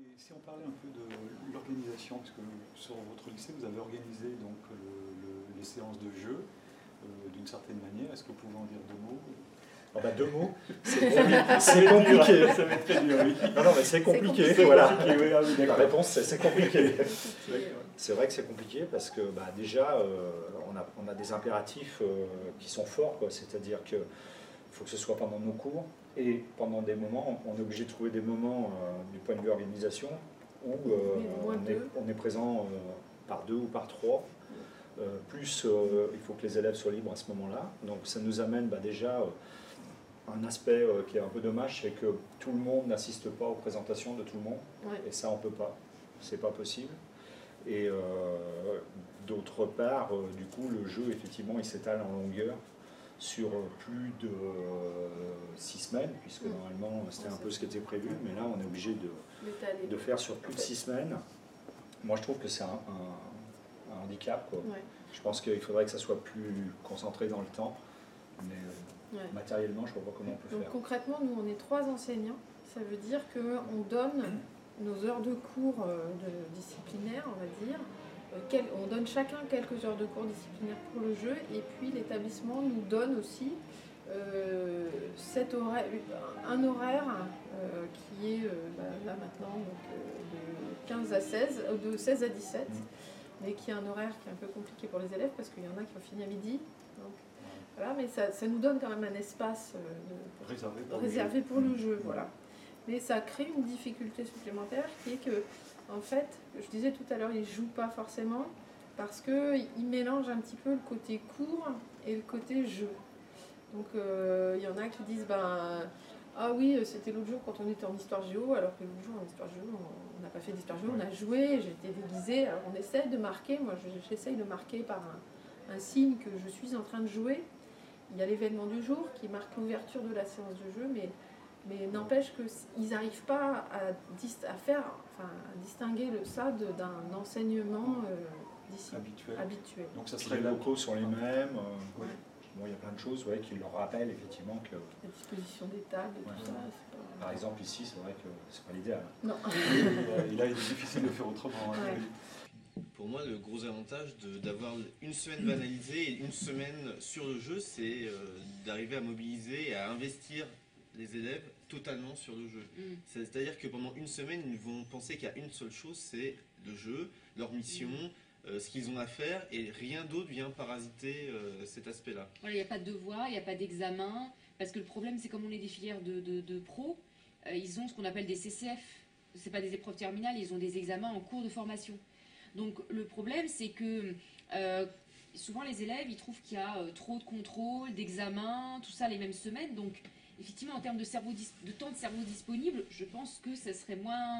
Si on parlait un peu de l'organisation, parce que sur votre lycée, vous avez organisé donc les séances de jeu d'une certaine manière. Est-ce que vous pouvez en dire deux mots? Ah bah, deux mots, c'est compliqué. Ça va être très dur, oui. Non, mais c'est compliqué. Voilà. La réponse, c'est compliqué. C'est vrai que c'est compliqué parce que bah, déjà, on a des impératifs qui sont forts, c'est-à-dire qu'il faut que ce soit pendant nos cours et pendant des moments, on est obligé de trouver des moments du point de vue organisation où on est présent par deux ou par trois. Plus il faut que les élèves soient libres à ce moment-là. Donc ça nous amène déjà un aspect qui est un peu dommage, c'est que tout le monde n'assiste pas aux présentations de tout le monde. Ouais. Et ça, on ne peut pas. C'est pas possible. Et d'autre part, du coup, le jeu, effectivement, il s'étale en longueur sur plus de 6 semaines, puisque normalement, c'était un peu ce qui était prévu, mais là, on est obligé de faire sur plus de 6 semaines. Moi, je trouve que c'est un handicap, quoi. Ouais. Je pense qu'il faudrait que ça soit plus concentré dans le temps, mais matériellement, je ne vois pas comment on peut faire. Concrètement, nous, on est 3 enseignants. Ça veut dire qu'on donne nos heures de cours disciplinaires, on va dire. On donne chacun quelques heures de cours disciplinaires pour le jeu, et puis l'établissement nous donne aussi un horaire qui est là maintenant donc, de 15 à 16, de 16 à 17, mais qui est un horaire qui est un peu compliqué pour les élèves parce qu'il y en a qui ont fini à midi. Donc, voilà, mais ça nous donne quand même un espace réservé pour le jeu. Voilà. Mais ça crée une difficulté supplémentaire qui est que, en fait, je disais tout à l'heure, ils ne jouent pas forcément parce qu'ils mélangent un petit peu le côté cours et le côté jeu. Donc il y en a qui disent ah oui, c'était l'autre jour quand on était en histoire géo, alors que l'autre jour en histoire géo, on n'a pas fait d'histoire géo, on a joué, j'étais déguisée. Alors on essaie de marquer, moi j'essaye de marquer par un signe que je suis en train de jouer. Il y a l'événement du jour qui marque l'ouverture de la séance de jeu, mais n'empêche qu'ils n'arrivent pas à distinguer ça d'un enseignement habituel. Donc ça serait les locaux sont les mêmes. Bon, il y a plein de choses qui leur rappellent effectivement que... La disposition des tables et tout ça. Pas... Par exemple ici, c'est vrai que c'est pas l'idéal. Non. Et là, il est difficile de faire autrement. Pour moi, le gros avantage d'avoir une semaine banalisée et une semaine sur le jeu, c'est d'arriver à mobiliser et à investir les élèves totalement sur le jeu. C'est-à-dire que pendant une semaine, ils vont penser qu'il y a une seule chose, c'est le jeu, leur mission, ce qu'ils ont à faire, et rien d'autre vient parasiter cet aspect-là. Voilà, il n'y a pas de devoir, il n'y a pas d'examen, parce que le problème, c'est comme on est des filières de pros, ils ont ce qu'on appelle des CCF. Ce n'est pas des épreuves terminales, ils ont des examens en cours de formation. Donc le problème, c'est que souvent les élèves, ils trouvent qu'il y a trop de contrôle, d'examens, tout ça les mêmes semaines. Donc effectivement, en termes de temps de cerveau disponible, je pense que ça serait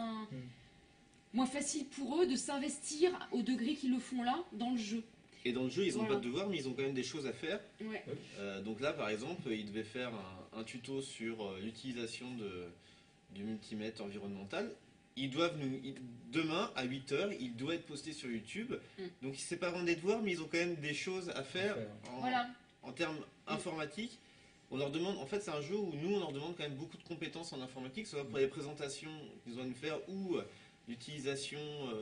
moins facile pour eux de s'investir au degré qu'ils le font là, dans le jeu. Et dans le jeu, ils n'ont pas de devoirs, mais ils ont quand même des choses à faire. Ouais. Donc là, par exemple, ils devaient faire un tuto sur l'utilisation du multimètre environnemental. Demain, à 8h, il doit être posté sur YouTube. Donc, c'est pas vraiment des devoirs, mais ils ont quand même des choses à faire en termes informatiques. On leur demande, en fait, c'est un jeu où nous, on leur demande quand même beaucoup de compétences en informatique, soit pour les présentations qu'ils ont à nous faire, ou l'utilisation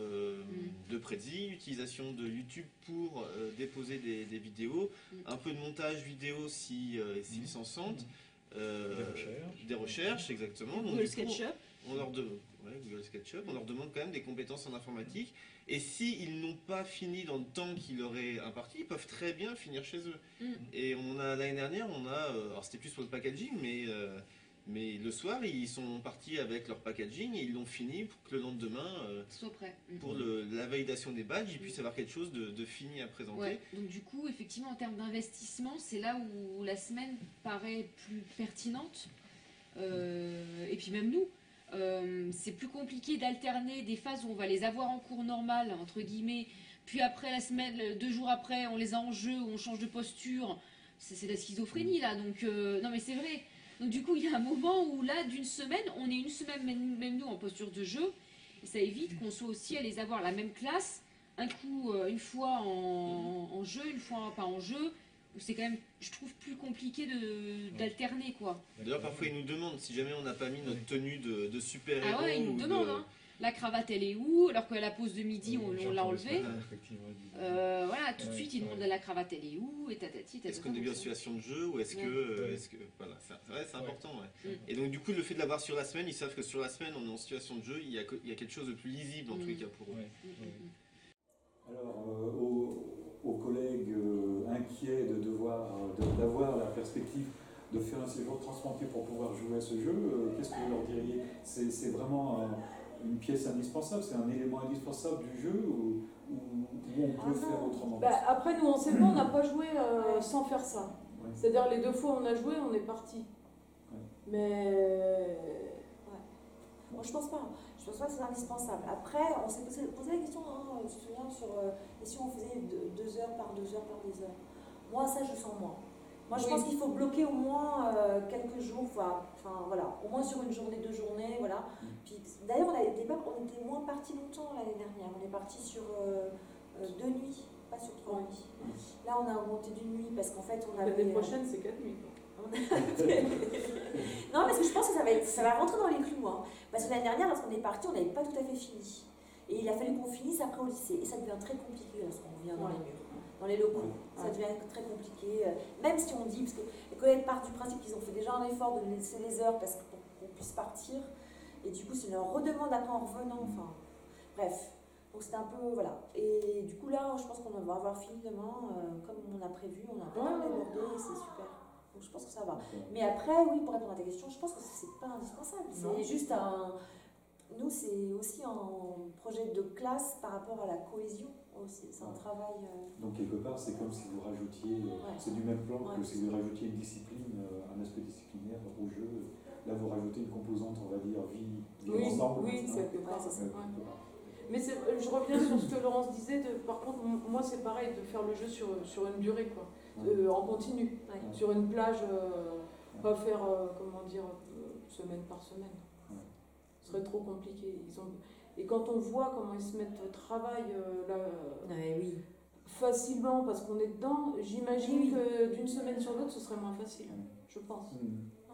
de Prezi, l'utilisation de YouTube pour déposer des vidéos, un peu de montage vidéo s'ils s'en sentent, des recherches, exactement. Donc, Google SketchUp. Google SketchUp, on leur demande quand même des compétences en informatique, et s'ils n'ont pas fini dans le temps qui leur est imparti, ils peuvent très bien finir chez eux. Et l'année dernière, alors c'était plus pour le packaging, mais le soir, ils sont partis avec leur packaging et ils l'ont fini pour que le lendemain, soit prêt. Pour la validation des badges, ils puissent avoir quelque chose de fini à présenter. Ouais. Donc du coup, effectivement, en termes d'investissement, c'est là où la semaine paraît plus pertinente. Et puis même nous, c'est plus compliqué d'alterner des phases où on va les avoir en cours normal, entre guillemets, puis après la semaine, 2 jours après, on les a en jeu, où on change de posture. C'est de la schizophrénie là, donc non mais c'est vrai. Donc du coup, il y a un moment où là, d'une semaine, on est une semaine, même nous, en posture de jeu, et ça évite qu'on soit aussi à les avoir la même classe, un coup, une fois en jeu, une fois pas en jeu. C'est quand même, je trouve, plus compliqué d'alterner, quoi. D'ailleurs, parfois, ils nous demandent, si jamais on n'a pas mis notre tenue de super-héros, ils nous demandent, la cravate elle est où, alors qu'à la pause de midi on l'a enlevée. Voilà, tout de suite ils demandent la cravate elle est où, et tatati. Est-ce qu'on est bien en situation de jeu ou est-ce que voilà, c'est important. Ouais. Et donc du coup le fait de l'avoir sur la semaine, ils savent que sur la semaine on est en situation de jeu, il y a quelque chose de plus lisible dans tous les cas pour eux. Alors aux collègues inquiets d'avoir la perspective de faire un séjour transfrontier pour pouvoir jouer à ce jeu, qu'est-ce que vous leur diriez? C'est vraiment une pièce indispensable, c'est un élément indispensable du jeu ou on peut faire autrement? Après, nous, on sait pas, on n'a pas joué sans faire ça. Ouais. C'est-à-dire, les 2 fois où on a joué, on est parti. Ouais. Mais... Moi, je pense pas. Je pense pas que c'est indispensable. Après, on s'est posé la question, je me souviens, sur et si on faisait 2 heures par 2 heures par 2 heures. Moi, ça, je sens moins. Moi, je pense qu'il faut bloquer au moins quelques jours, enfin voilà, au moins sur une journée, 2 journées, voilà. Puis d'ailleurs, on était moins partis longtemps l'année dernière. On est partis sur 2 nuits, pas sur 3 nuits. Là, on a augmenté d'1 nuit parce qu'en fait, on avait. L'année prochaine, c'est 4 nuits. Non, parce que je pense que ça va rentrer dans les clous. Hein. Parce que l'année dernière, lorsqu'on est parti, on n'avait pas tout à fait fini. Et il a fallu qu'on finisse après au lycée. Et ça devient très compliqué lorsqu'on revient dans les murs, dans les locaux. Ça devient très compliqué. Même si on dit, parce que les collègues partent du principe qu'ils ont fait déjà un effort de laisser les heures pour qu'on puisse partir. Et du coup, c'est leur redemande après en revenant. Enfin, bref. Donc c'était un peu, voilà. Et du coup là, je pense qu'on va avoir fini demain, comme on a prévu, on a bien débordé et c'est super. Donc je pense que ça va. Mais après, oui, pour répondre à ta question, je pense que c'est pas indispensable. C'est juste nous, c'est aussi un projet de classe par rapport à la cohésion aussi. C'est un travail... Donc quelque part, c'est comme si vous rajoutiez, c'est du même plan que si vous rajoutiez une discipline, un aspect disciplinaire au jeu. Là, vous rajoutez une composante, on va dire, vie ensemble. Oui, c'est ça. Mais je reviens sur ce que Laurence disait, par contre, moi c'est pareil, de faire le jeu sur une durée, quoi, en continu, sur une plage, pas faire, semaine par semaine. Ce serait trop compliqué. Et quand on voit comment ils se mettent au travail, facilement, parce qu'on est dedans, j'imagine que d'une semaine sur l'autre, ce serait moins facile, je pense.